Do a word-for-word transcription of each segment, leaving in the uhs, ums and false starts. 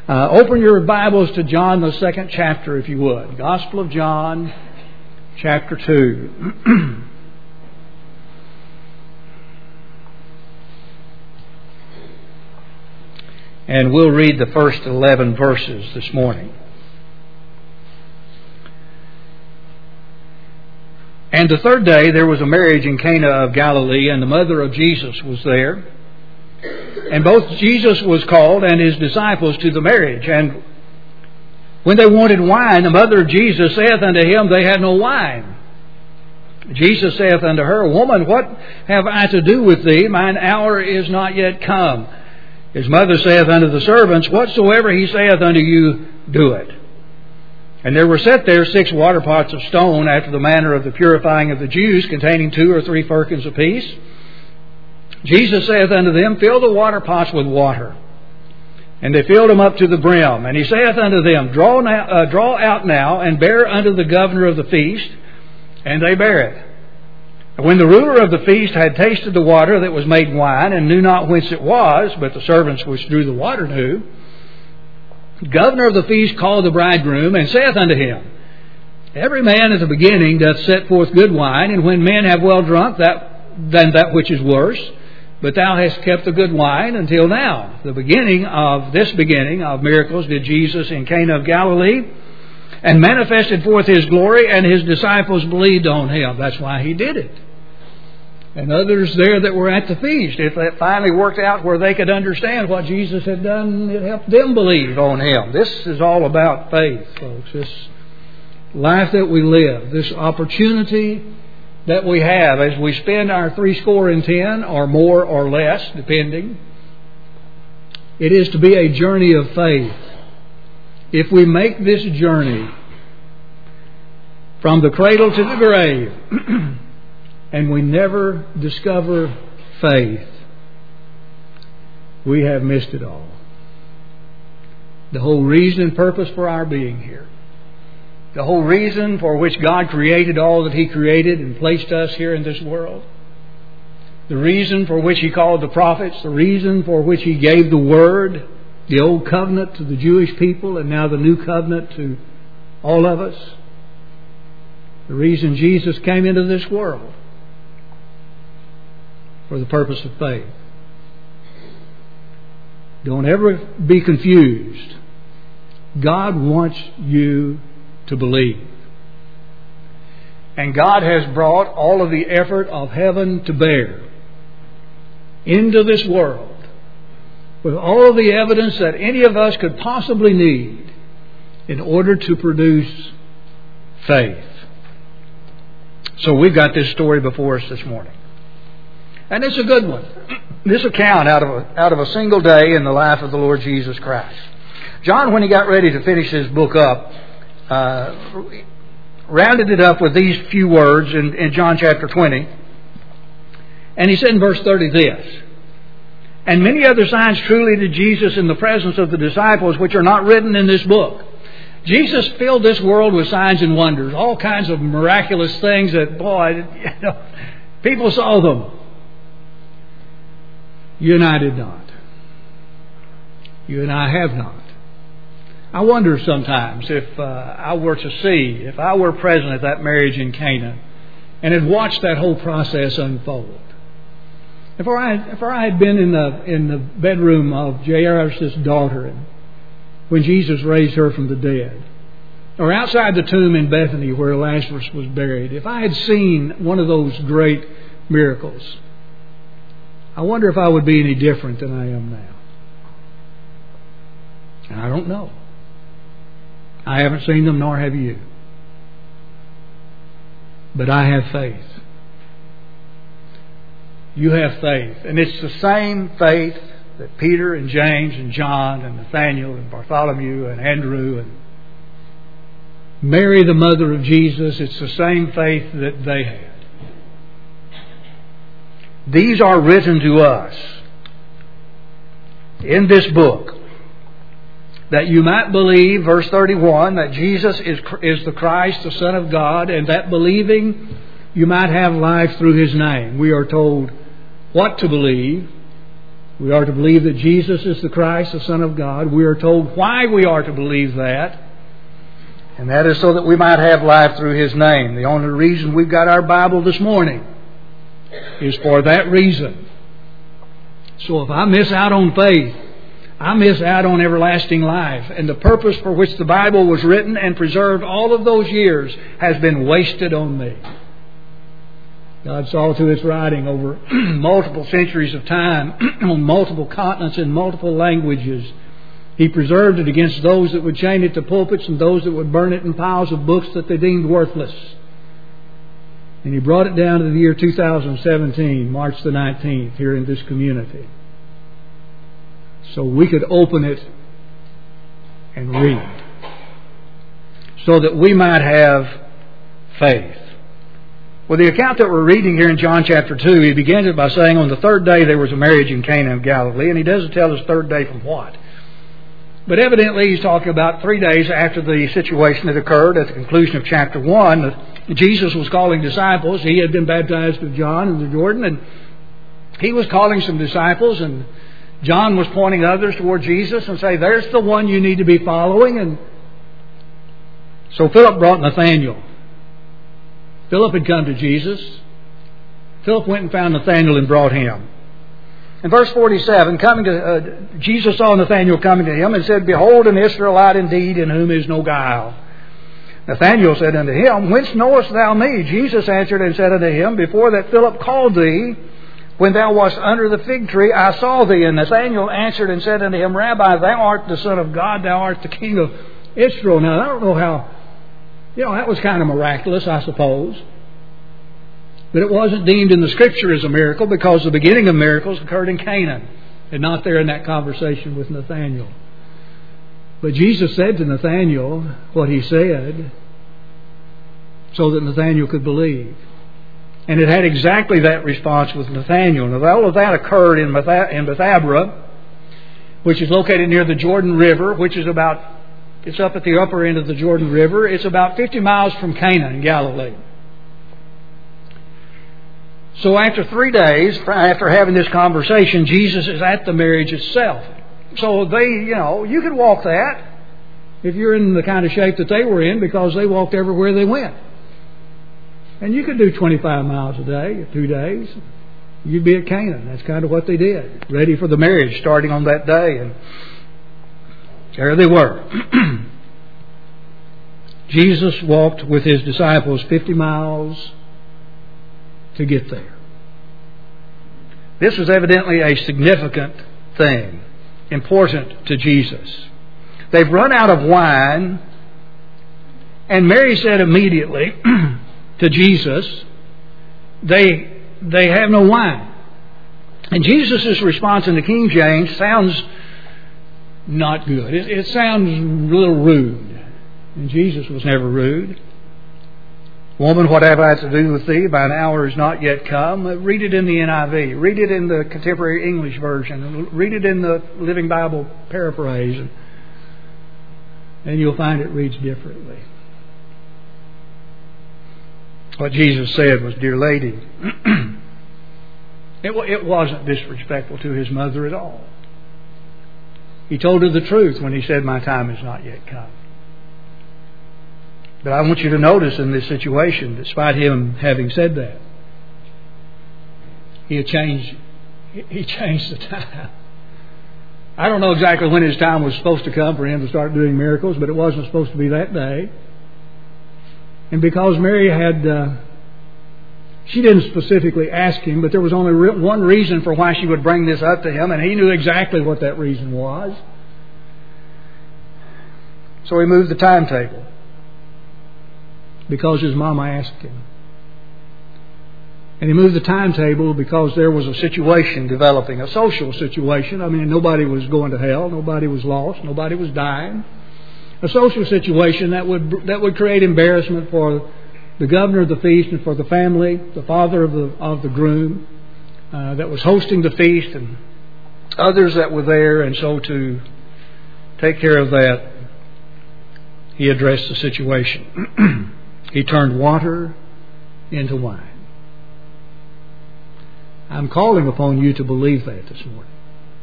Uh, open your Bibles to John, the second chapter, if you would. Gospel of John, chapter two. And we'll read the first eleven verses this morning. And the third day there was a marriage in Cana of Galilee, and the mother of Jesus was there. And both Jesus was called and his disciples to the marriage. And when they wanted wine, the mother of Jesus saith unto him, They had no wine. Jesus saith unto her, Woman, what have I to do with thee? Mine hour is not yet come. His mother saith unto the servants, Whatsoever he saith unto you, do it. And there were set there six water pots of stone, after the manner of the purifying of the Jews, containing two or three firkins apiece. Jesus saith unto them, Fill the water pots with water. And they filled them up to the brim. And he saith unto them, Draw, now, uh, draw out now, and bear unto the governor of the feast. And they bare it. And when the ruler of the feast had tasted the water that was made wine, and knew not whence it was, but the servants which drew the water knew, the governor of the feast called the bridegroom, and saith unto him, Every man at the beginning doth set forth good wine, and when men have well drunk, that than that which is worse. But thou hast kept the good wine until now. The beginning of this beginning of miracles did Jesus in Cana of Galilee, and manifested forth his glory, and his disciples believed on him. That's why he did it. And others there that were at the feast, if that finally worked out where they could understand what Jesus had done, it helped them believe on him. This is all about faith, folks. This life that we live, this opportunity that we have as we spend our three score and ten, or more or less, depending. It is to be a journey of faith. If we make this journey from the cradle to the grave, and we never discover faith, we have missed it all. The whole reason and purpose for our being here. The whole reason for which God created all that He created and placed us here in this world. The reason for which He called the prophets. The reason for which He gave the Word, the Old Covenant to the Jewish people, and now the New Covenant to all of us. The reason Jesus came into this world. For the purpose of faith. Don't ever be confused. God wants you to believe. And God has brought all of the effort of heaven to bear into this world with all of the evidence that any of us could possibly need in order to produce faith. So we've got this story before us this morning. And it's a good one. This account out of a, out of a single day in the life of the Lord Jesus Christ. John, when he got ready to finish his book up, Uh, rounded it up with these few words in, in John chapter twenty. And he said in verse thirty this, And many other signs truly did Jesus in the presence of the disciples, which are not written in this book. Jesus filled this world with signs and wonders, all kinds of miraculous things that, boy, you know, people saw them. You and I did not. You and I have not. I wonder sometimes if uh, I were to see, if I were present at that marriage in Cana and had watched that whole process unfold. If I, if I had been in the in the bedroom of Jairus' daughter and when Jesus raised her from the dead, or outside the tomb in Bethany where Lazarus was buried, if I had seen one of those great miracles, I wonder if I would be any different than I am now. And I don't know. I haven't seen them, nor have you. But I have faith. You have faith. And it's the same faith that Peter and James and John and Nathaniel and Bartholomew and Andrew and Mary, the mother of Jesus, it's the same faith that they had. These are written to us in this book, that you might believe, verse thirty-one, that Jesus is, is the Christ, the Son of God, and that believing you might have life through His name. We are told what to believe. We are to believe that Jesus is the Christ, the Son of God. We are told why we are to believe that. And that is so that we might have life through His name. The only reason we've got our Bible this morning is for that reason. So if I miss out on faith, I miss out on everlasting life. And the purpose for which the Bible was written and preserved all of those years has been wasted on me. God saw to its writing over multiple centuries of time, on multiple continents in multiple languages. He preserved it against those that would chain it to pulpits and those that would burn it in piles of books that they deemed worthless. And He brought it down to the year two thousand seventeen, March the nineteenth, here in this community. So we could open it and read. So that we might have faith. Well, the account that we're reading here in John chapter two, he begins it by saying on the third day there was a marriage in Cana of Galilee, and he doesn't tell us third day from what. But evidently he's talking about three days after the situation that occurred at the conclusion of chapter one. Jesus was calling disciples. He had been baptized with John in the Jordan, and he was calling some disciples, and John was pointing others toward Jesus and say, there's the one you need to be following. And so Philip brought Nathanael. Philip had come to Jesus. Philip went and found Nathanael and brought him. In verse forty-seven, coming to uh, Jesus saw Nathanael coming to him and said, Behold, an Israelite indeed, in whom is no guile. Nathanael said unto him, Whence knowest thou me? Jesus answered and said unto him, Before that Philip called thee, when thou wast under the fig tree, I saw thee. And Nathanael answered and said unto him, Rabbi, thou art the Son of God, thou art the King of Israel. Now, I don't know how... You know, that was kind of miraculous, I suppose. But it wasn't deemed in the Scripture as a miracle because the beginning of miracles occurred in Canaan and not there in that conversation with Nathanael. But Jesus said to Nathanael what He said so that Nathanael could believe. And it had exactly that response with Nathanael. Now, all of that occurred in Bethabara, which is located near the Jordan River, which is about... It's up at the upper end of the Jordan River. It's about fifty miles from Cana in Galilee. So after three days, after having this conversation, Jesus is at the marriage itself. So they, you know, you could walk that if you're in the kind of shape that they were in, because they walked everywhere they went. And you could do twenty-five miles a day, two days. You'd be at Canaan. That's kind of what they did. Ready for the marriage starting on that day. And there they were. Jesus walked with His disciples fifty miles to get there. This was evidently a significant thing, important to Jesus. They've run out of wine, and Mary said immediately to Jesus, they, they have no wine. And Jesus' response in the King James sounds not good. It, it sounds a little rude. And Jesus was never rude. Woman, what have I to do with thee? Thine hour is not yet come. Read it in the N I V. Read it in the Contemporary English Version. Read it in the Living Bible Paraphrase. And you'll find it reads differently. What Jesus said was, Dear lady, it, it wasn't disrespectful to His mother at all. He told her the truth when He said, My time is not yet come. But I want you to notice in this situation, despite Him having said that, He had changed, He changed the time. I don't know exactly when His time was supposed to come for Him to start doing miracles, but it wasn't supposed to be that day. And because Mary had, uh, she didn't specifically ask Him, but there was only re- one reason for why she would bring this up to Him, and He knew exactly what that reason was. So He moved the timetable because His mama asked Him. And He moved the timetable because there was a situation developing, a social situation. I mean, nobody was going to hell, nobody was lost, nobody was dying. A social situation that would that would create embarrassment for the governor of the feast and for the family, the father of the of the groom uh, that was hosting the feast, and others that were there. And so to take care of that, He addressed the situation. He turned water into wine. I'm calling upon you to believe that this morning.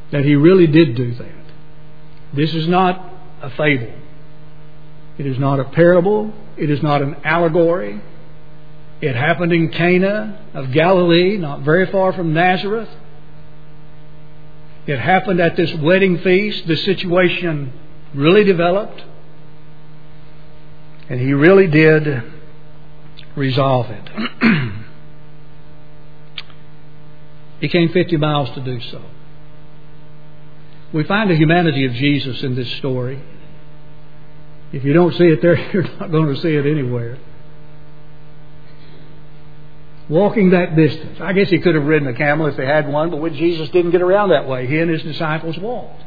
that He really did do that. This is not a fable. It is not a parable. It is not an allegory. It happened in Cana of Galilee, not very far from Nazareth. It happened at this wedding feast. The situation really developed. And He really did resolve it. He came fifty miles to do so. We find the humanity of Jesus in this story. If you don't see it there, you're not going to see it anywhere. Walking that distance. I guess He could have ridden a camel if they had one, but Jesus didn't get around that way. He and His disciples walked.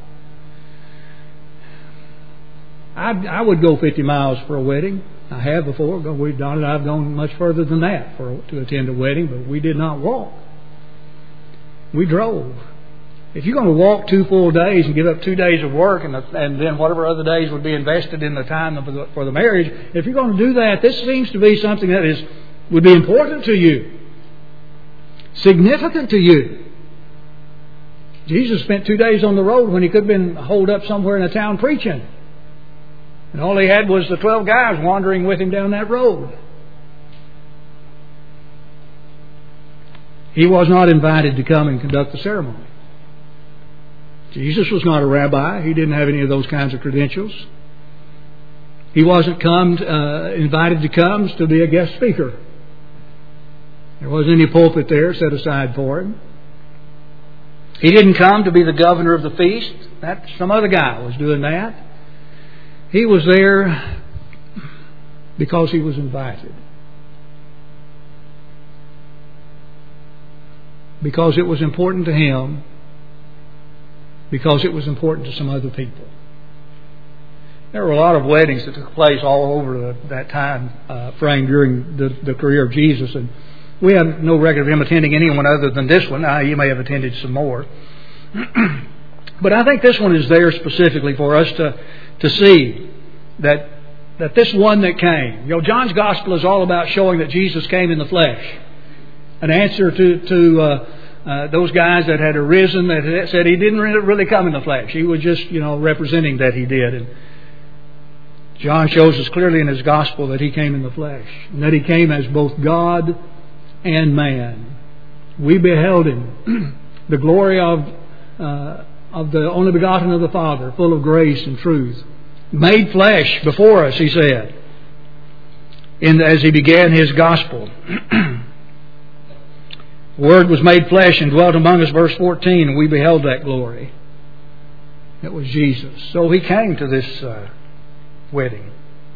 I, I would go fifty miles for a wedding. I have before. We've done it. I've gone much further than that for to attend a wedding, but we did not walk. We drove. If you're going to walk two full days and give up two days of work and, and then whatever other days would be invested in the time of the, for the marriage, if you're going to do that, this seems to be something that is would be important to you, significant to you. Jesus spent two days on the road when He could have been holed up somewhere in a town preaching. And all He had was the twelve guys wandering with Him down that road. He was not invited to come and conduct the ceremony. Jesus was not a rabbi. He didn't have any of those kinds of credentials. He wasn't come uh, invited to come to be a guest speaker. There wasn't any pulpit there set aside for Him. He didn't come to be the governor of the feast. That some other guy was doing that. He was there because He was invited. Because it was important to Him. Because it was important to some other people. There were a lot of weddings that took place all over the, that time uh, frame during the, the career of Jesus. And we have no record of Him attending anyone other than this one. Uh, he may have attended some more. But I think this one is there specifically for us to, to see that, that this one that came. You know, John's Gospel is all about showing that Jesus came in the flesh. An answer to... to uh, Uh, those guys that had arisen that said He didn't really come in the flesh. He was just, you know, representing that He did. And John shows us clearly in his Gospel that He came in the flesh. And that He came as both God and man. We beheld Him. The glory of, uh, of the only begotten of the Father, full of grace and truth. Made flesh before us, He said. In, as He began His Gospel. The Word was made flesh and dwelt among us, verse fourteen, and we beheld that glory. It was Jesus. So He came to this uh, wedding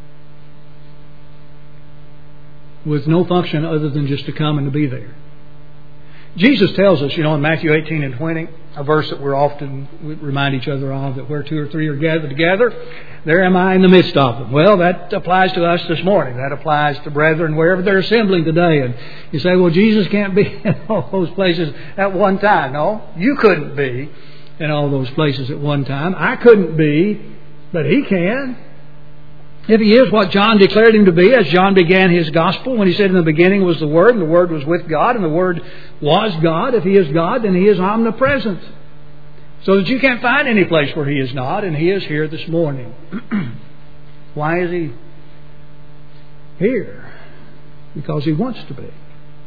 with no function other than just to come and to be there. Jesus tells us, you know, in Matthew eighteen and twenty, a verse that we're often we remind each other of, that where two or three are gathered together, there am I in the midst of them. Well, that applies to us this morning. That applies to brethren wherever they're assembling today. And you say, well, Jesus can't be in all those places at one time. No, you couldn't be in all those places at one time. I couldn't be, but He can. If He is what John declared Him to be, as John began his Gospel, when he said in the beginning was the Word, and the Word was with God, and the Word was God. If He is God, then He is omnipresent. So that you can't find any place where He is not, and He is here this morning. Why is He here? Because He wants to be.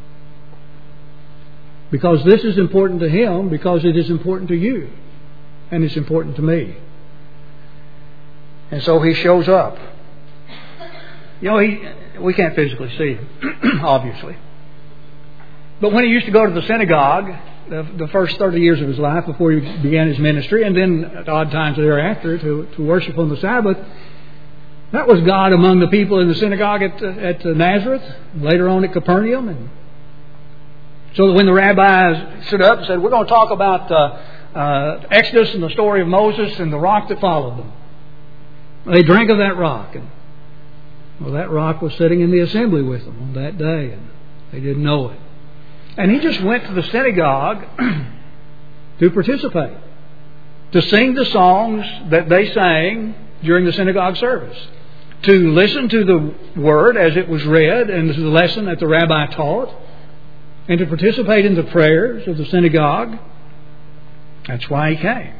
Because this is important to Him, because it is important to you, and it's important to me. And so He shows up. You know, he, we can't physically see Him, obviously. But when He used to go to the synagogue, the, the first thirty years of His life before He began His ministry, and then at odd times thereafter to, to worship on the Sabbath, that was God among the people in the synagogue at, at Nazareth, later on at Capernaum. And so that when the rabbis stood up and said, we're going to talk about uh, uh, Exodus and the story of Moses and the rock that followed them, they drank of that rock. And well, that rock was sitting in the assembly with them on that day, and they didn't know it. And He just went to the synagogue to participate, to sing the songs that they sang during the synagogue service, to listen to the Word as it was read and to the lesson that the rabbi taught, and to participate in the prayers of the synagogue. That's why He came.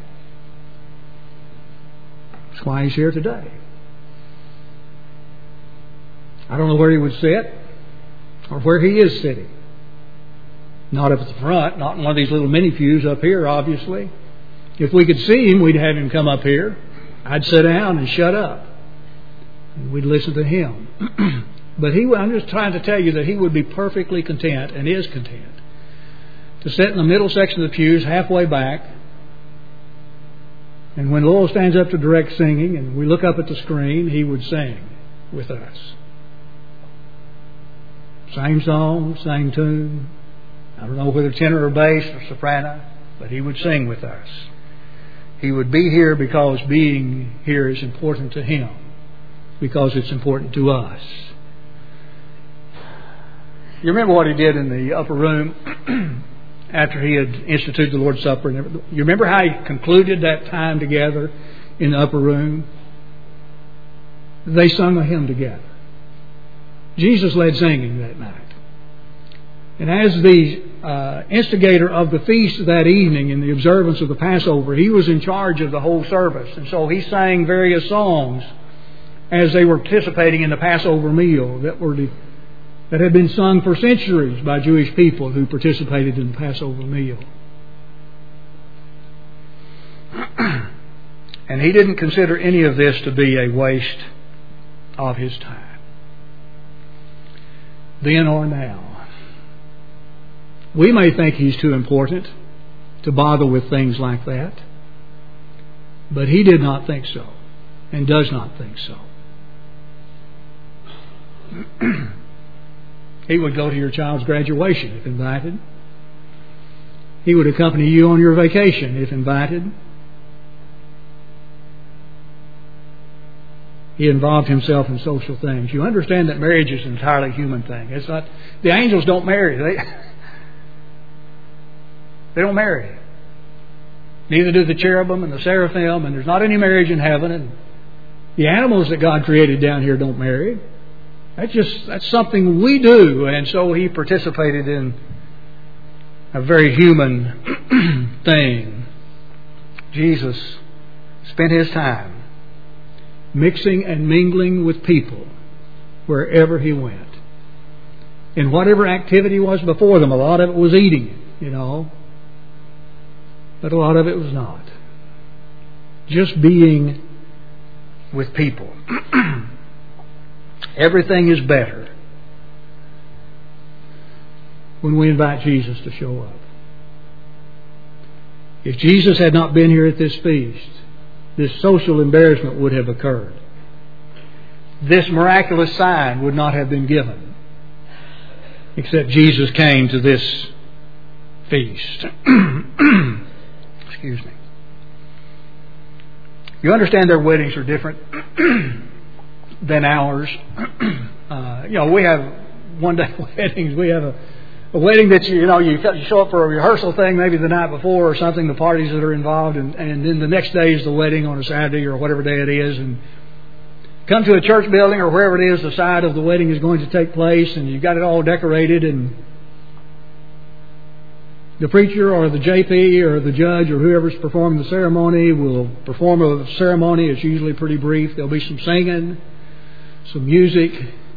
That's why He's here today. I don't know where He would sit or where He is sitting. Not up at the front, not in one of these little mini pews up here, obviously. If we could see Him, we'd have Him come up here. I'd sit down and shut up. And we'd listen to Him. But he, I'm just trying to tell you that He would be perfectly content, and is content, to sit in the middle section of the pews, halfway back. And when Lowell stands up to direct singing and we look up at the screen, He would sing with us. Same song, same tune. I don't know whether tenor or bass or soprano, but He would sing with us. He would be here because being here is important to Him, because it's important to us. You remember what He did in the upper room after He had instituted the Lord's Supper and everything? You remember how He concluded that time together in the upper room? They sung a hymn together. Jesus led singing that night. And as the uh, instigator of the feast that evening in the observance of the Passover, He was in charge of the whole service. And so He sang various songs as they were participating in the Passover meal that were the, that had been sung for centuries by Jewish people who participated in the Passover meal. And He didn't consider any of this to be a waste of His time, then or now. We may think He's too important to bother with things like that, but He did not think so, and does not think so. He would go to your child's graduation if invited. He would accompany you on your vacation if invited. He involved Himself in social things. You understand that marriage is an entirely human thing. It's not. The angels don't marry. They they don't marry. Neither do the cherubim and the seraphim. And there's not any marriage in heaven. And the animals that God created down here don't marry. That's just that's something we do. And so He participated in a very human thing. Jesus spent His time mixing and mingling with people wherever He went. And whatever activity was before them, a lot of it was eating, you know. But a lot of it was not. Just being with people. Everything is better when we invite Jesus to show up. If Jesus had not been here at this feast, this social embarrassment would have occurred. This miraculous sign would not have been given, except Jesus came to this feast. Excuse me. You understand their weddings are different than ours. Uh, you know, we have one-day weddings. We have a, a wedding that you, you know you, you show up for a rehearsal thing maybe the night before or something. The parties that are involved, and, and then the next day is the wedding on a Saturday or whatever day it is, and come to a church building or wherever it is the site of the wedding is going to take place, and you've got it all decorated, and the preacher or the J P or the judge or whoever's performing the ceremony will perform a ceremony. It's usually pretty brief. There'll be some singing, some music.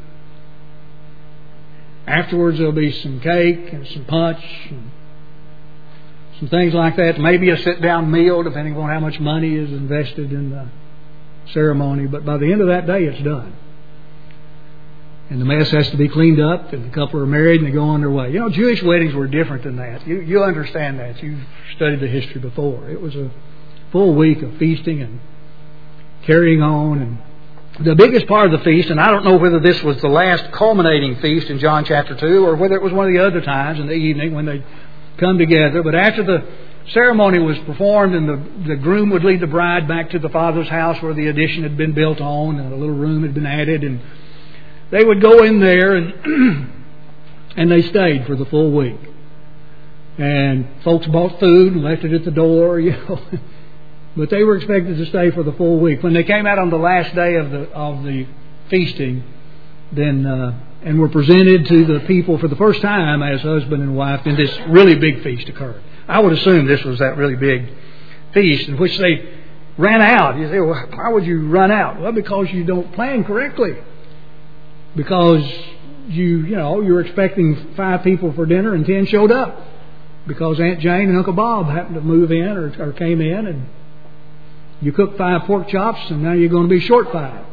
Afterwards there'll be some cake and some punch and some things like that. Maybe a sit-down meal, depending on how much money is invested in the ceremony. But by the end of that day, it's done. And the mess has to be cleaned up, and the couple are married, and they go on their way. You know, Jewish weddings were different than that. You you understand that. You've studied the history before. It was a full week of feasting and carrying on. And the biggest part of the feast, and I don't know whether this was the last culminating feast in John chapter two, or whether it was one of the other times in the evening when they come together. But after the ceremony was performed, and the, the groom would lead the bride back to the father's house where the addition had been built on, and a little room had been added, and they would go in there, and and they stayed for the full week. And folks bought food and left it at the door, you know. But they were expected to stay for the full week. When they came out on the last day of the of the feasting, then uh, and were presented to the people for the first time as husband and wife, then this really big feast occurred. I would assume this was that really big feast in which they ran out. You say, well, why would you run out? Well, because you don't plan correctly. Because you, you know, you're expecting five people for dinner and ten showed up. Because Aunt Jane and Uncle Bob happened to move in or, or came in, and you cooked five pork chops and now you're going to be short five.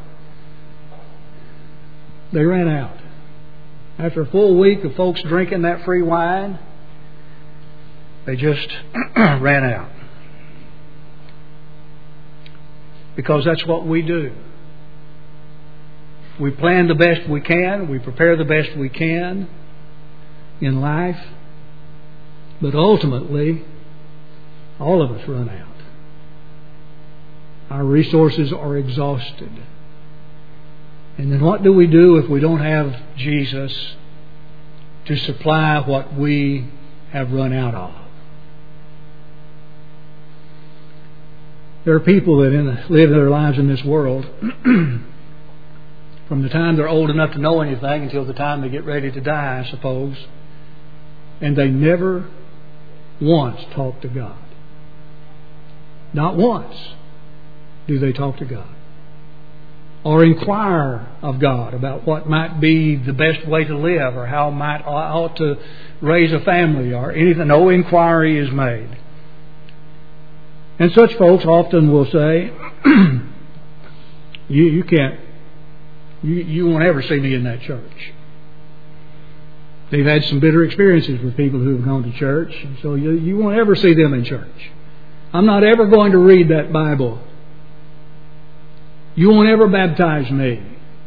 They ran out. After a full week of folks drinking that free wine, they just ran out. Because that's what we do. We plan the best we can. We prepare the best we can in life. But ultimately, all of us run out. Our resources are exhausted. And then what do we do if we don't have Jesus to supply what we have run out of? There are people that in the, live their lives in this world from the time they're old enough to know anything until the time they get ready to die, I suppose, and they never once talk to God. Not once do they talk to God or inquire of God about what might be the best way to live or how might ought to raise a family or anything. No inquiry is made. And such folks often will say, you, you can't, you, you won't ever see me in that church. They've had some bitter experiences with people who have gone to church, and so you, you won't ever see them in church. I'm not ever going to read that Bible. You won't ever baptize me.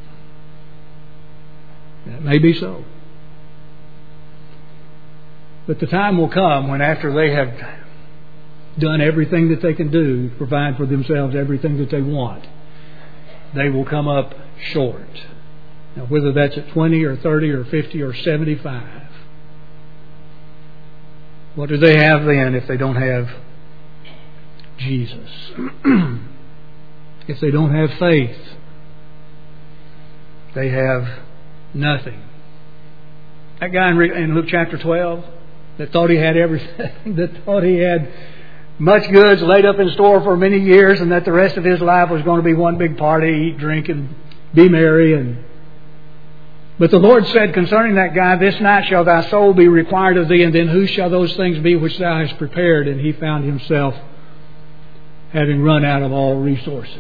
That may be so. But the time will come when after they have done everything that they can do to provide for themselves everything that they want, they will come up short. Now, whether that's at twenty or thirty or fifty or seventy-five, what do they have then if they don't have Jesus? If they don't have faith, they have nothing. That guy in Luke chapter twelve that thought he had everything, that thought he had much goods laid up in store for many years, and that the rest of his life was going to be one big party, eat, drink, and be merry. And but the Lord said concerning that guy, this night shall thy soul be required of thee, and then whose shall those things be which thou hast prepared? And he found himself having run out of all resources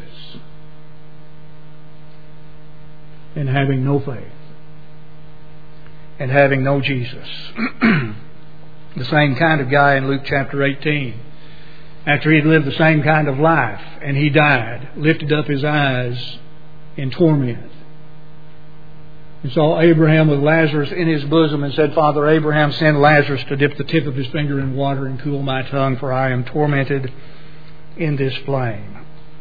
and having no faith and having no Jesus. The same kind of guy in Luke chapter eighteen. After he had lived the same kind of life and he died, lifted up his eyes in torment and saw Abraham with Lazarus in his bosom and said, Father Abraham, send Lazarus to dip the tip of his finger in water and cool my tongue, for I am tormented in this flame.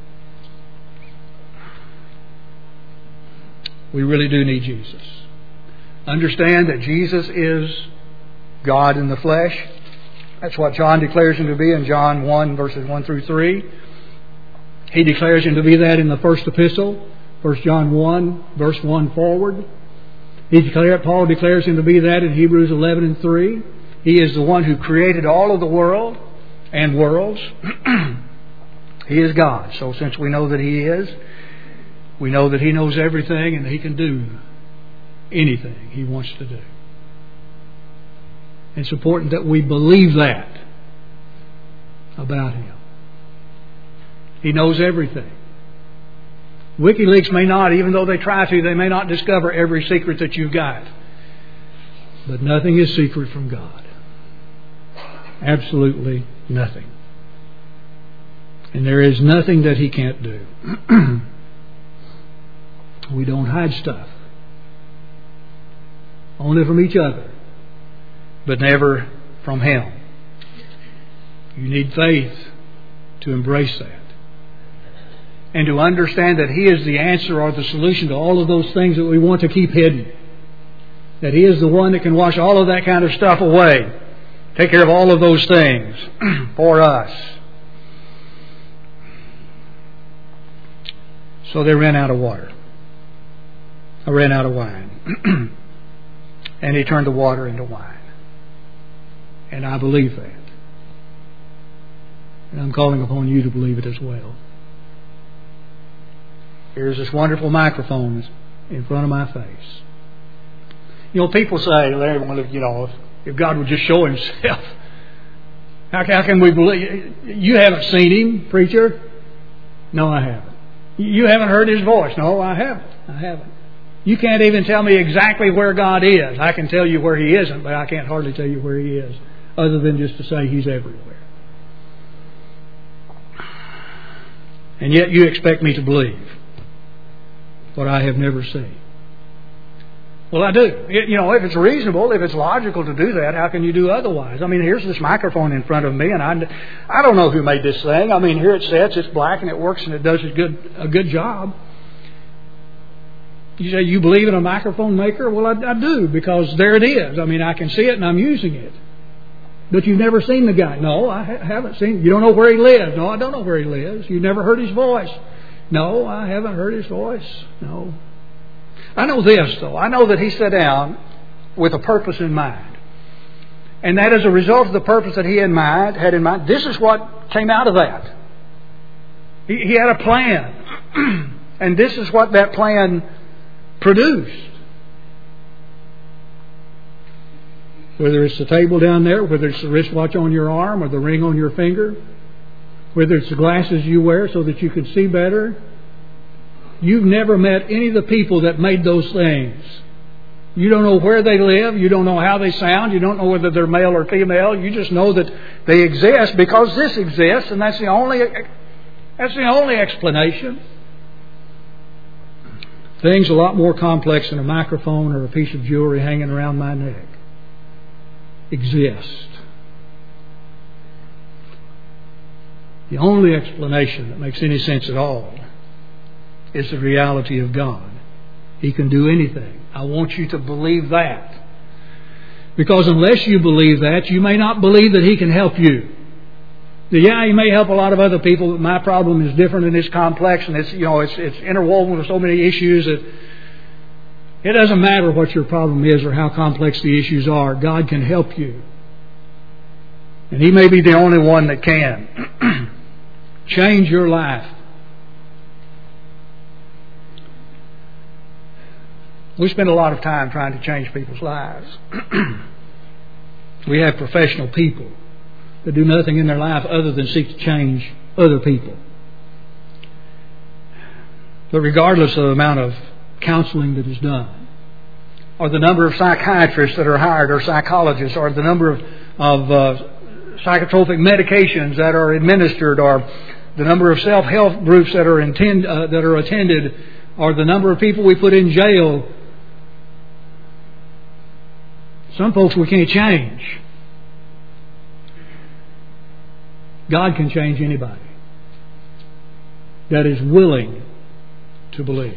We really do need Jesus. Understand that Jesus is God in the flesh. That's what John declares him to be in John one, verses one through three. He declares him to be that in the first epistle, First John one, verse one forward. He declare, Paul declares him to be that in Hebrews eleven and three. He is the one who created all of the world and worlds. He is God. So since we know that He is, we know that He knows everything and He can do anything He wants to do. It's important that we believe that about Him. He knows everything. WikiLeaks may not, even though they try to, they may not discover every secret that you've got. But nothing is secret from God. Absolutely nothing. And there is nothing that He can't do. We don't hide stuff. Only from each other. But never from Him. You need faith to embrace that. And to understand that He is the answer or the solution to all of those things that we want to keep hidden. That He is the one that can wash all of that kind of stuff away. Take care of all of those things for us. So they ran out of water. I ran out of wine. And He turned the water into wine. And I believe that. And I'm calling upon you to believe it as well. Here's this wonderful microphone in front of my face. You know, people say, well, you know, if God would just show Himself, how, how can we believe? You haven't seen Him, preacher? No, I haven't. You haven't heard His voice? No, I haven't. I haven't. You can't even tell me exactly where God is. I can tell you where He isn't, but I can't hardly tell you where He is, other than just to say He's everywhere. And yet you expect me to believe what I have never seen. Well, I do. You know, if it's reasonable, if it's logical to do that, how can you do otherwise? I mean, here's this microphone in front of me, and I, I don't know who made this thing. I mean, here it sits, it's black, and it works, and it does a good, a good job. You say, you believe in a microphone maker? Well, I, I do, because there it is. I mean, I can see it, and I'm using it. But you've never seen the guy. No, I ha- haven't seen. You don't know where he lives. No, I don't know where he lives. You've never heard his voice. No, I haven't heard his voice. No. I know this, though. I know that he sat down with a purpose in mind. And that as a result of the purpose that he had in mind, had in mind, this is what came out of that. He, he had a plan. And this is what that plan produced. Whether it's the table down there, whether it's the wristwatch on your arm or the ring on your finger, whether it's the glasses you wear so that you can see better. You've never met any of the people that made those things. You don't know where they live. You don't know how they sound. You don't know whether they're male or female. You just know that they exist because this exists, and that's the only that's the only explanation. Things a lot more complex than a microphone or a piece of jewelry hanging around my neck exist. The only explanation that makes any sense at all is the reality of God. He can do anything. I want you to believe that. Because unless you believe that, you may not believe that He can help you. Yeah, He may help a lot of other people, but my problem is different and it's complex and it's, you know, it's, it's interwoven with so many issues that it doesn't matter what your problem is or how complex the issues are. God can help you. And He may be the only one that can. Change your life. We spend a lot of time trying to change people's lives. We have professional people that do nothing in their life other than seek to change other people. But regardless of the amount of counseling that is done, or the number of psychiatrists that are hired, or psychologists, or the number of, of uh, psychotropic medications that are administered, or the number of self-help groups that are, intend, uh, that are attended, or the number of people we put in jail, some folks we can't change. God can change anybody that is willing to believe.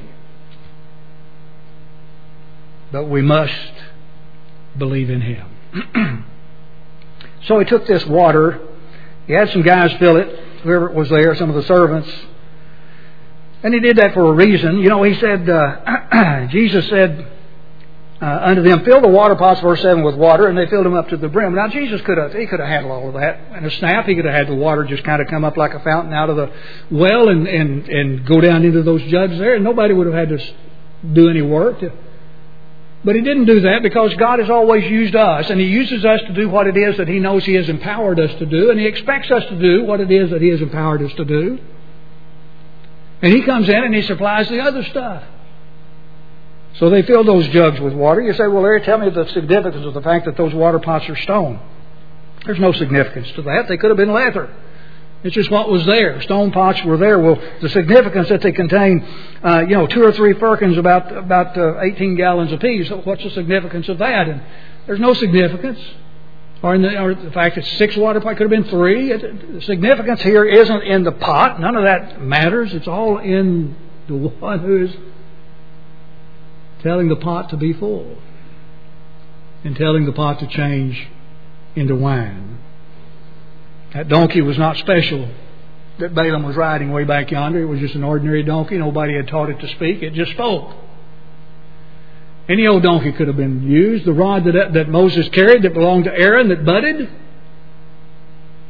But we must believe in Him. So He took this water. He had some guys fill it, whoever was there, some of the servants. And He did that for a reason. You know, He said, uh, Jesus said uh, unto them, fill the water pots, verse seven, with water, and they filled them up to the brim. Now, Jesus could have, He could have handled all of that in a snap. He could have had the water just kind of come up like a fountain out of the well and, and, and go down into those jugs there, and nobody would have had to do any work. But He didn't do that because God has always used us, and He uses us to do what it is that He knows He has empowered us to do, and He expects us to do what it is that He has empowered us to do. And He comes in and He supplies the other stuff. So they filled those jugs with water. You say, well, Larry, tell me the significance of the fact that those water pots are stone. There's no significance to that. They could have been leather. It's just what was there. Stone pots were there. Well, the significance that they contain, uh, you know, two or three firkins, about about uh, eighteen gallons apiece. So what's the significance of that? And there's no significance. Or, in the, or the fact that six water pots could have been three. It, the significance here isn't in the pot. None of that matters. It's all in the one who is telling the pot to be full and telling the pot to change into wine. That donkey was not special that Balaam was riding way back yonder. It was just an ordinary donkey. Nobody had taught it to speak. It just spoke. Any old donkey could have been used. The rod that, that Moses carried that belonged to Aaron that budded,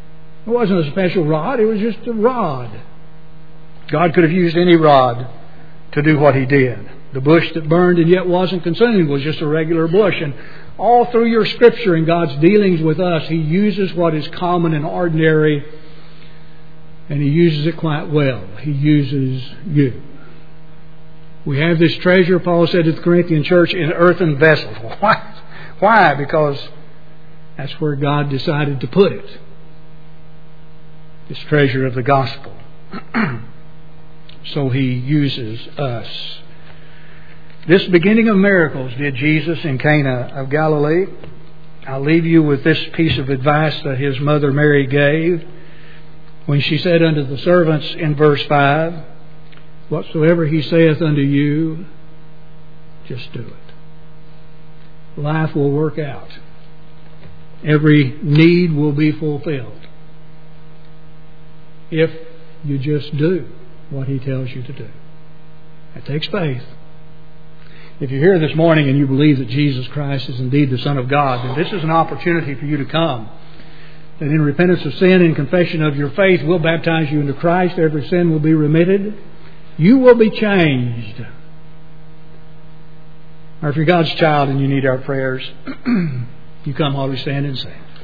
It wasn't a special rod, it was just a rod. God could have used any rod to do what He did. The bush that burned and yet wasn't consumed was just a regular bush. And all through your Scripture and God's dealings with us, He uses what is common and ordinary, and He uses it quite well. He uses you. We have this treasure, Paul said to the Corinthian church, in earthen vessels. Why? Why? Because that's where God decided to put it. This treasure of the gospel. So He uses us. This beginning of miracles did Jesus in Cana of Galilee. I'll leave you with this piece of advice that His mother Mary gave when she said unto the servants in verse five, whatsoever He saith unto you, just do it. Life will work out. Every need will be fulfilled if you just do what He tells you to do. It takes faith. If you're here this morning and you believe that Jesus Christ is indeed the Son of God, then this is an opportunity for you to come. That in repentance of sin and confession of your faith, we'll baptize you into Christ. Every sin will be remitted. You will be changed. Or if you're God's child and you need our prayers, you come while we stand and sing.